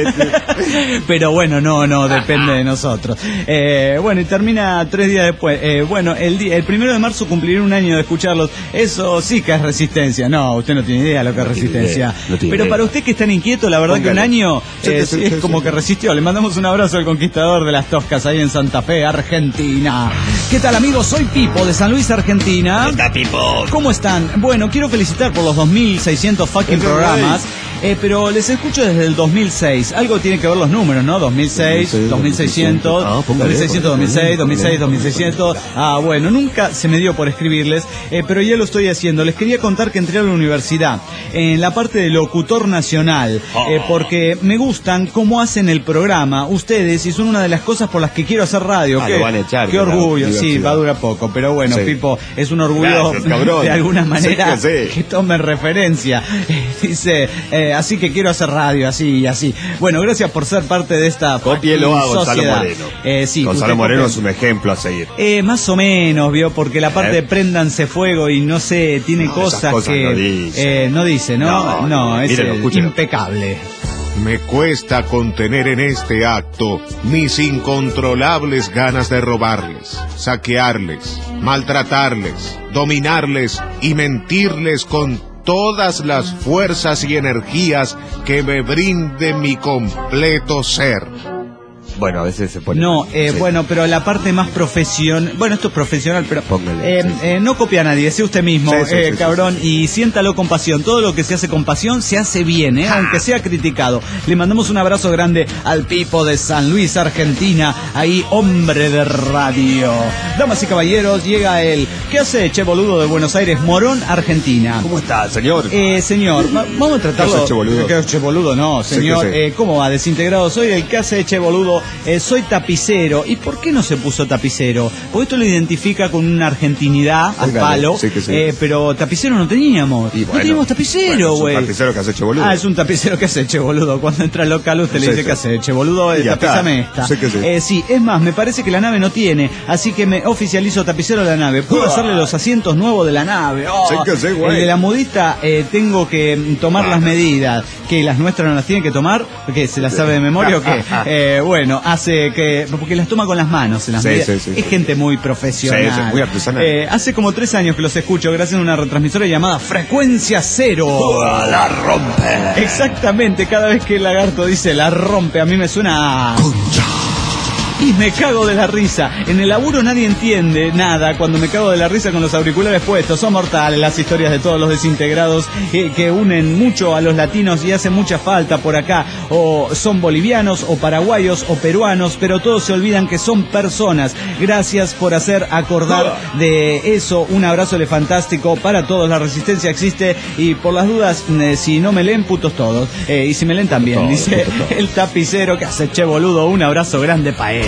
Pero bueno, no depende de nosotros. Bueno, y termina 3 días después. Bueno, el 1 de marzo cumpliré 1 año de escucharlos. Eso sí que es resistencia. No, usted no tiene idea de lo que es resistencia. Pero para usted que es tan inquieto, la verdad que 1 año es como que resistió. Le mandamos un abrazo al conquistador de las Toscas ahí en Santa Fe, Argentina. ¿Qué tal, amigos? Soy Pipo de San Luis, Argentina. ¿Qué tal, Pipo? ¿Cómo están? Bueno, quiero felicitar por los 2600 fucking programas. Pero les escucho desde el 2006. Algo tiene que ver los números, ¿no? 2006, 2600, 2600, 2006, 2006, 2600. Bueno, nunca se me dio por escribirles, pero ya lo estoy haciendo. Les quería contar que entré a la universidad en la parte de locutor nacional, porque me gustan cómo hacen el programa ustedes, y son una de las cosas por las que quiero hacer radio. Lo van a echar. Qué orgullo. Sí, va a durar poco, pero bueno, Pipo, es un orgullo. Gracias, de alguna manera que tomen referencia. Dice, así que quiero hacer radio, así y así. Bueno, gracias por ser parte de esta Cópielo a Gonzalo Moreno. Gonzalo Moreno es un ejemplo a seguir. Más o menos, vio, porque la parte de préndanse fuego y no sé, tiene cosas que no dice, ¿no? No, es impecable. Me cuesta contener en este acto mis incontrolables ganas de robarles, saquearles, maltratarles, dominarles y mentirles con todas las fuerzas y energías que me brinde mi completo ser. Bueno, a veces se pone... No, bueno, pero la parte más profesional... Bueno, esto es profesional, pero... no copia a nadie, sea usted mismo, cabrón, y siéntalo con pasión. Todo lo que se hace con pasión se hace bien, aunque sea criticado. Le mandamos un abrazo grande al Pipo de San Luis, Argentina, ahí, hombre de radio. Damas y caballeros, llega el... ¿Qué hace Che Boludo de Buenos Aires, Morón, Argentina? ¿Cómo está, señor? Señor, vamos a tratarlo... ¿Qué hace Che Boludo? Che Boludo, no, señor. ¿Cómo va? Desintegrado, soy el que hace Che Boludo soy tapicero. ¿Y por qué no se puso tapicero? Porque esto lo identifica con una argentinidad al palo, sí. Pero tapicero no teníamos. Bueno, no teníamos tapicero, güey. Es un tapicero que hace che boludo. Es un tapicero que hace che boludo. Cuando entra al local usted le dice que hace che boludo, tapízame esta. Sí, es más, me parece que la nave no tiene, así que me oficializo tapicero de la nave. Puedo hacerle los asientos nuevos de la nave. El de la mudita tengo que tomar las medidas. ¿Que las nuestras no las tiene que tomar? ¿Porque se las sabe de memoria o qué? Bueno, hace que... Porque las toma con las manos. Es gente muy profesional. Muy artesanal. Hace como 3 años que los escucho gracias a una retransmisora llamada Frecuencia Cero. La rompe. Exactamente, cada vez que el lagarto dice la rompe, a mí me suena a... Y me cago de la risa. En el laburo nadie entiende nada cuando me cago de la risa con los auriculares puestos. Son mortales las historias de todos los desintegrados que unen mucho a los latinos y hacen mucha falta por acá. O son bolivianos, o paraguayos, o peruanos, pero todos se olvidan que son personas. Gracias por hacer acordar de eso. Un abrazo fantástico para todos. La resistencia existe y por las dudas, si no me leen, putos todos. Y si me leen también, dice el tapicero que hace che boludo. Un abrazo grande para él.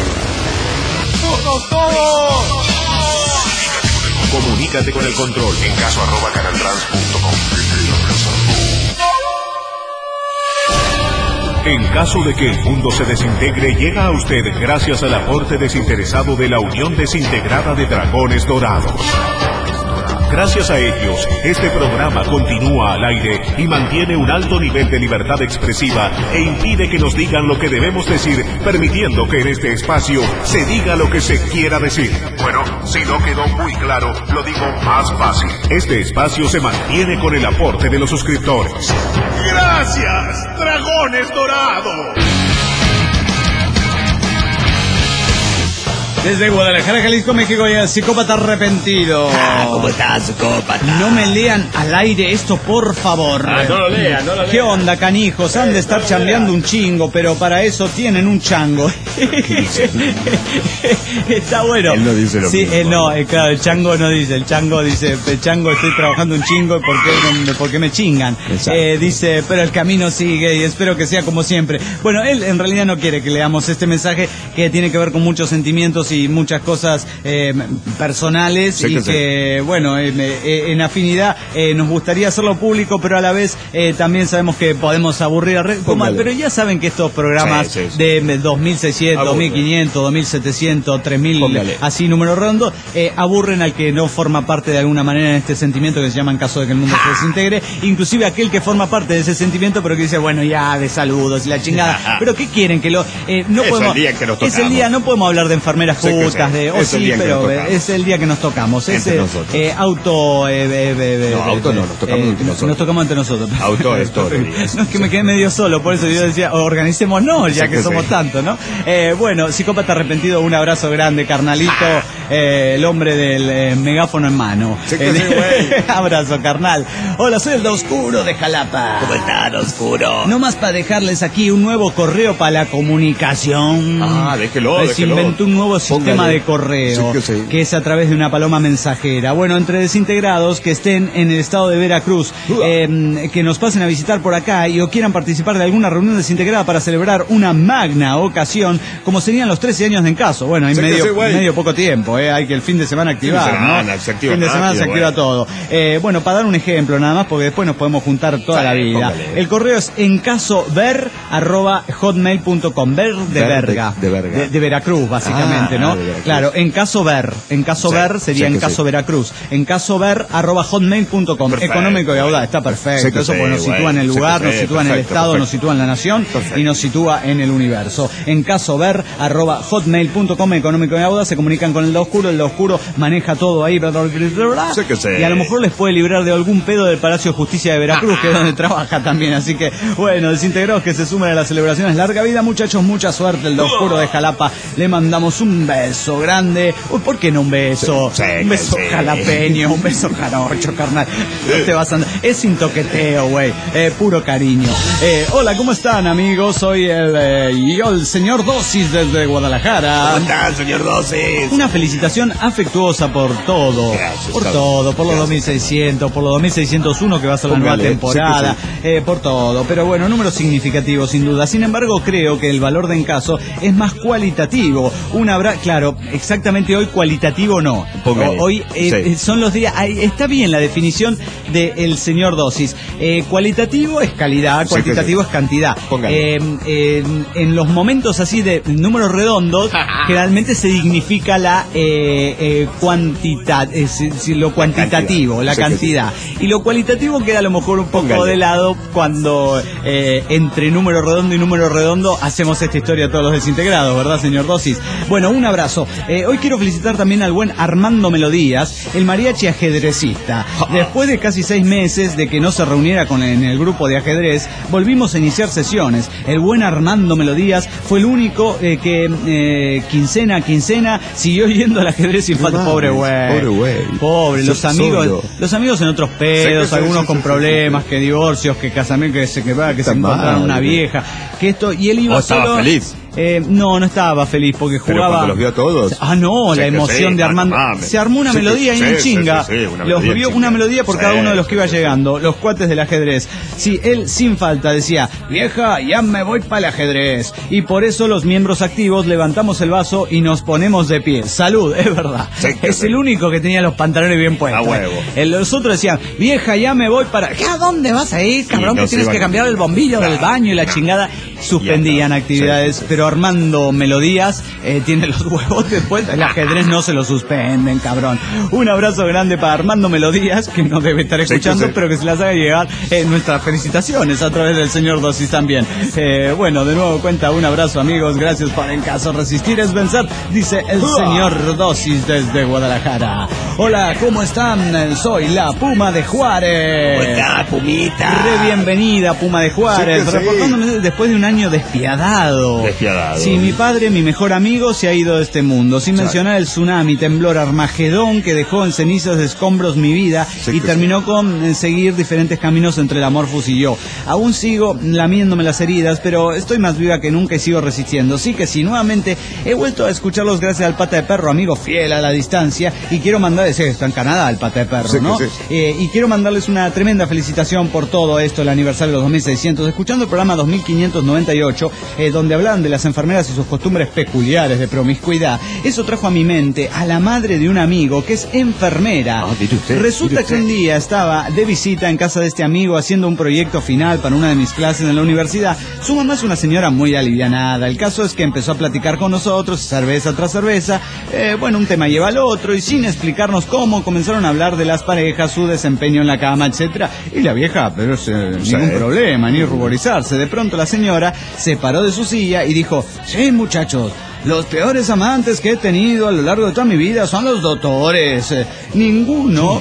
Comunícate con el control en caso@canaltrans.com. En caso de que el mundo se desintegre, llega a usted gracias al aporte desinteresado de la Unión Desintegrada de Dragones Dorados. Gracias a ellos, este programa continúa al aire y mantiene un alto nivel de libertad expresiva e impide que nos digan lo que debemos decir, permitiendo que en este espacio se diga lo que se quiera decir. Bueno, si no quedó muy claro, lo digo más fácil. Este espacio se mantiene con el aporte de los suscriptores. ¡Gracias, Dragones Dorados! Desde Guadalajara, Jalisco, México, y el psicópata arrepentido. ¿Cómo estás, psicópata? No me lean al aire esto, por favor. No lo lean. ¿Qué onda, canijos? Han de estar chambeando un chingo, pero para eso tienen un chango. Está bueno. Él no dice lo mismo. Claro, el chango no dice. El chango dice, chango, estoy trabajando un chingo, ¿por qué me chingan? Dice, pero el camino sigue y espero que sea como siempre. Bueno, él en realidad no quiere que leamos este mensaje que tiene que ver con muchos sentimientos y muchas cosas personales bueno, en afinidad nos gustaría hacerlo público, pero a la vez también sabemos que podemos aburrir pero ya saben que estos programas de 2600, 2500, 2700, 3000, así número redondo, aburren al que no forma parte de alguna manera en este sentimiento que se llama en caso de que el mundo se desintegre, inclusive aquel que forma parte de ese sentimiento pero que dice, bueno, ya de saludos y la chingada, pero ¿qué quieren? Que no podemos, el día que nos tocamos. Es el día, no podemos hablar de enfermeras putas, pero es el día que nos tocamos. Nos tocamos entre nosotros. No, es que me quedé medio solo, por eso yo decía, organicémonos, ya que somos tantos, ¿no? Bueno, psicópata arrepentido, un abrazo grande, carnalito, el hombre del megáfono en mano. Abrazo, carnal. Hola, soy el de Oscuro de Jalapa. ¿Cómo están, Oscuro? No más para dejarles aquí un nuevo correo para la comunicación. Déjelo. Se inventó un nuevo sistema de correo, que es a través de una paloma mensajera. Bueno, entre desintegrados que estén en el estado de Veracruz, que nos pasen a visitar por acá y o quieran participar de alguna reunión desintegrada para celebrar una magna ocasión, como serían los 13 años de Encaso. Bueno, hay medio poco tiempo, hay que el fin de semana activar, ¿no? Fin de semana se activa todo. Bueno, para dar un ejemplo nada más, porque después nos podemos juntar toda la vida. El correo es encasover@hotmail.com. Ver de verga. De Veracruz, básicamente, ¿no? Claro, en caso ver sería en caso Veracruz. encasover@hotmail.com. Económico y audaz, está perfecto. Eso pues nos sitúa en el lugar, nos sitúa en el estado, nos sitúa en la nación y nos sitúa en el universo. encasover@hotmail.com. Económico y audaz, se comunican con el de Oscuro maneja todo ahí, y a lo mejor les puede librar de algún pedo del Palacio de Justicia de Veracruz, que es donde trabaja también. Así que, bueno, desintegrados que se sumen a las celebraciones. Larga vida, muchachos, mucha suerte. El de Oscuro de Jalapa, le mandamos un un beso grande. Uy, ¿por qué no un beso? Sí, un beso jalapeño, un beso jarocho, carnal. No te vas a andar. Es sin toqueteo, güey. Puro cariño. Hola, ¿cómo están, amigos? Soy el señor Dosis desde Guadalajara. ¿Cómo están, señor Dosis? Una felicitación afectuosa por todo. Gracias, por todo, por los 2600, por los 2601 que va a ser la nueva temporada, por todo. Pero bueno, números significativos sin duda. Sin embargo, creo que el valor de encaso es más cualitativo. Claro, exactamente hoy cualitativo no. Hoy son los días. Está bien la definición del señor Dosis. Cualitativo es calidad, cuantitativo es cantidad. En los momentos así de números redondos, generalmente se dignifica la cuantidad, lo cuantitativo, la cantidad. Y lo cualitativo queda a lo mejor un poco de lado cuando entre número redondo y número redondo hacemos esta historia todos los desintegrados, ¿verdad, señor Dosis? Bueno, un abrazo. Hoy quiero felicitar también al buen Armando Melodías, el mariachi ajedrecista. Después de casi 6 meses de que no se reuniera en el grupo de ajedrez, volvimos a iniciar sesiones. El buen Armando Melodías fue el único que quincena a quincena siguió yendo al ajedrez sin falta. Pobre güey. Pobre, los amigos en otros pedos, algunos con problemas, que divorcios, que casamientos, que se encontraron una vieja, que esto, y él iba solo. ¿Estaba feliz? No estaba feliz porque jugaba. ¿Pero cuando los vio a todos? La emoción de Armando. Se armó una melodía y en chinga. Los vio una melodía por cada uno de los que iba llegando, los cuates del ajedrez. Sí, él sin falta decía, vieja, ya me voy para el ajedrez. Y por eso los miembros activos levantamos el vaso y nos ponemos de pie. Salud, es verdad. Es el único que tenía los pantalones bien puestos. A huevo. Los otros decían, vieja, ya me voy para... ¿A dónde vas a ir, cabrón? Que tienes que cambiar el bombillo del baño y la chingada. Suspendían actividades, pero Armando Melodías tiene los huevos después. El ajedrez no se lo suspenden, cabrón. Un abrazo grande para Armando Melodías, que no debe estar escuchando, pero que se las haga llegar nuestras felicitaciones a través del señor Dosis también. Bueno, de nuevo cuenta, un abrazo, amigos. Gracias por en caso resistir es vencer, dice el señor Dosis desde Guadalajara. Hola, ¿cómo están? Soy la Puma de Juárez. ¿Cómo está, Pumita? Bienvenida, Puma de Juárez, reportándome después de un año despiadado. Sí, mi padre, mi mejor amigo, se ha ido de este mundo, sin mencionar el tsunami, temblor, Armagedón, que dejó en cenizas de escombros mi vida y terminó con seguir diferentes caminos entre la Morfus y yo. Aún sigo lamiéndome las heridas, pero estoy más viva que nunca y sigo resistiendo. Sí que sí, nuevamente he vuelto a escucharlos gracias al Pata de Perro, amigo fiel a la distancia, y quiero mandarles esto en Canadá, el Pata de Perro, ¿no? Y quiero mandarles una tremenda felicitación por todo esto, el aniversario de los 2600, escuchando el programa 2598, donde hablaban de las enfermeras y sus costumbres peculiares de promiscuidad. Eso trajo a mi mente a la madre de un amigo que es enfermera. Resulta que un día estaba de visita en casa de este amigo haciendo un proyecto final para una de mis clases en la universidad. Su mamá es una señora muy alivianada. El caso es que empezó a platicar con nosotros, cerveza tras cerveza. Un tema lleva al otro y sin explicarnos cómo comenzaron a hablar de las parejas, su desempeño en la cama, etcétera. Y la vieja, pero ningún problema, ni ruborizarse. De pronto la señora se paró de su silla y dijo, sí, muchachos, los peores amantes que he tenido a lo largo de toda mi vida son los doctores. Ninguno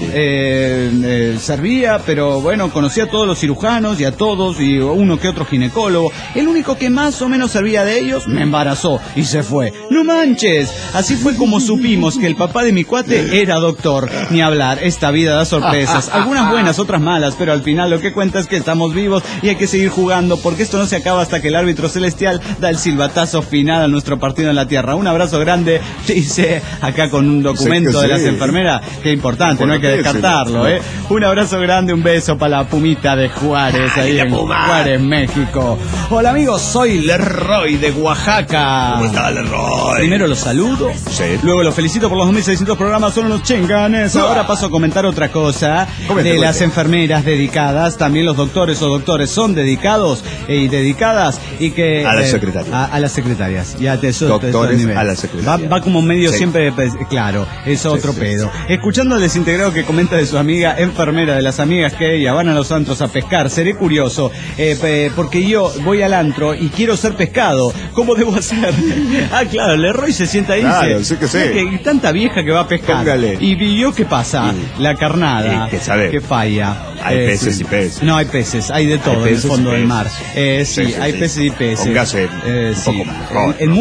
servía, pero bueno, conocía a todos los cirujanos y a todos, y uno que otro ginecólogo. El único que más o menos servía de ellos me embarazó y se fue. ¡No manches! Así fue como supimos que el papá de mi cuate era doctor. Ni hablar, esta vida da sorpresas. Algunas buenas, otras malas, pero al final lo que cuenta es que estamos vivos y hay que seguir jugando, porque esto no se acaba hasta que el árbitro celestial da el silbatazo final a nuestro partido en la tierra. Un abrazo grande, dice acá con un documento de las enfermeras. Qué importante, no hay que descartarlo, Un abrazo grande, un beso para la Pumita de Juárez, ahí en Juárez, México. Hola amigos, soy Leroy de Oaxaca. ¿Cómo está, Leroy? Primero los saludo, luego los felicito por los 2600 programas, son unos chinganes. Ahora paso a comentar otra cosa de las enfermeras dedicadas. También los doctores o doctores son dedicados y dedicadas, y que a las secretarias. A las secretarias, ya te doctores a la secretaria. Va como medio siempre, claro, es otro pedo. Escuchando al desintegrado que comenta de su amiga enfermera, de las amigas que ella van a los antros a pescar, seré curioso, porque yo voy al antro y quiero ser pescado. ¿Cómo debo hacer? Claro, Leroy se sienta ahí y dice, que tanta vieja que va a pescar. Póngale. ¿Y yo qué pasa? La carnada, que falla. Hay peces y peces. No, hay peces, hay de todo en el fondo del mar. Hay peces y peces. Póngase un poco más. En mucho olor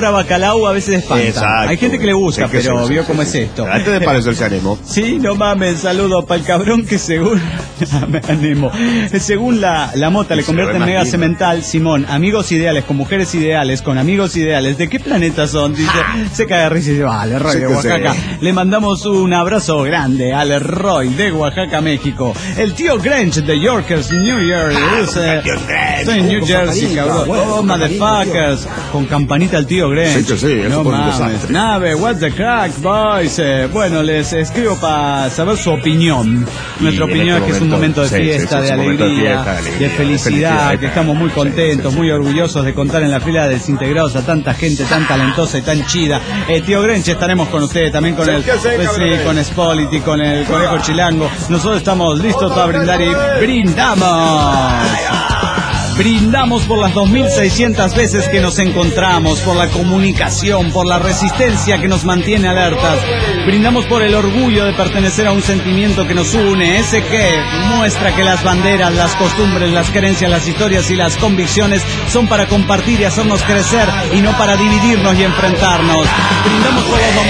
a bacalao a veces espanta. Exacto. Hay gente que le gusta, pero vio cómo es esto. Antes de parecerse a Nemo. Sí, no mames, saludo para el cabrón que según Nemo, según la mota le convierte en mega cemental. Simón, amigos ideales con mujeres ideales, con amigos ideales. ¿De qué planeta son? Dice, se cae de risa y dice, vale, Roy de Oaxaca. Le mandamos un abrazo grande al Roy de Oaxaca, México. El tío Grinch de Yorkers, New York. Estoy en New Jersey, cabrón. Oh, motherfuckers. Con campanita el tío Grinch. Sí, no mames. Nave, what's the crack, boys? Bueno, les escribo para saber su opinión. Nuestra opinión es que es un momento de fiesta, de alegría, de felicidad, que estamos muy contentos, muy orgullosos de contar en la fila de desintegrados a tanta gente tan talentosa y tan chida. Tío Grinch, estaremos con usted, también con con Spolity, con el Conejo Chilango. Nosotros estamos listos para brindar y brindamos. Brindamos por las 2600 veces que nos encontramos, por la comunicación, por la resistencia que nos mantiene alertas. Brindamos por el orgullo de pertenecer a un sentimiento que nos une, ese que muestra que las banderas, las costumbres, las creencias, las historias y las convicciones son para compartir y hacernos crecer y no para dividirnos y enfrentarnos. Brindamos por los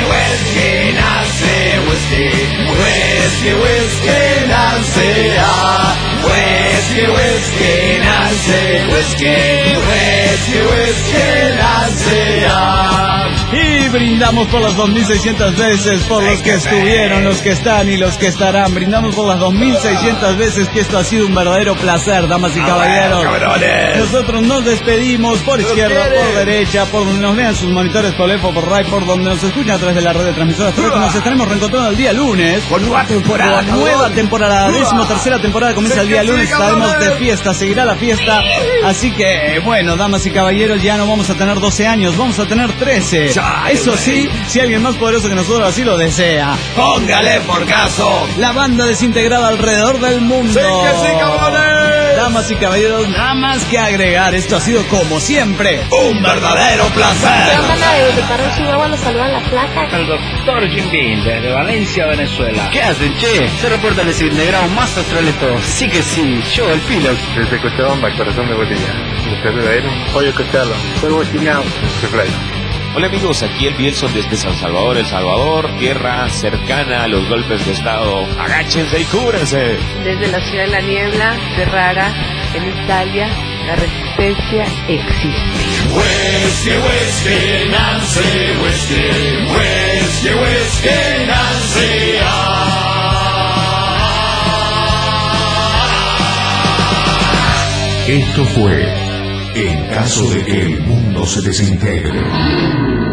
2600. Y brindamos por las 2600 veces, por los que estuvieron, los que están y los que estarán. Brindamos por las 2600 veces que esto ha sido un verdadero placer, damas y caballeros. Nosotros nos despedimos por izquierda, por derecha, por donde nos vean sus monitores, por left, por right, por donde nos escuchan a través de la red de transmisoras. Pero que nos estaremos reencontrando el día lunes. Con nueva temporada. Con nueva temporada, 13ª temporada comienza el día lunes. Estaremos de fiesta, seguirá la fiesta. Así que, bueno, damas y caballeros, ya no vamos a tener 12 años, vamos a tener 13. Eso sí, si alguien más poderoso que nosotros así lo desea. Póngale por caso. La banda desintegrada alrededor del mundo. Sí que sí, cabrones. Damas y caballeros, nada más que agregar. Esto ha sido como siempre un verdadero placer. La banda de Parral Chihuahua nos saluda la placa. El doctor Jim Bean desde Valencia, Venezuela. ¿Qué hacen, che? Se reporta el desintegrado más astral de todos. Sí que sí, yo el Pilox. Desde Cochabamba, corazón de botella. Desde Verdadero, Pollo Costalo. Fuego Chiñao. Hola amigos, aquí el Bielson desde San Salvador, El Salvador, tierra cercana a los golpes de estado. Agáchense y cúbrense. Desde la ciudad de la niebla, Ferrara, en Italia, la resistencia existe. Whiskey, whiskey, Nancy, whiskey, whiskey, whiskey, Nancy. Esto fue En caso de que el mundo se desintegre.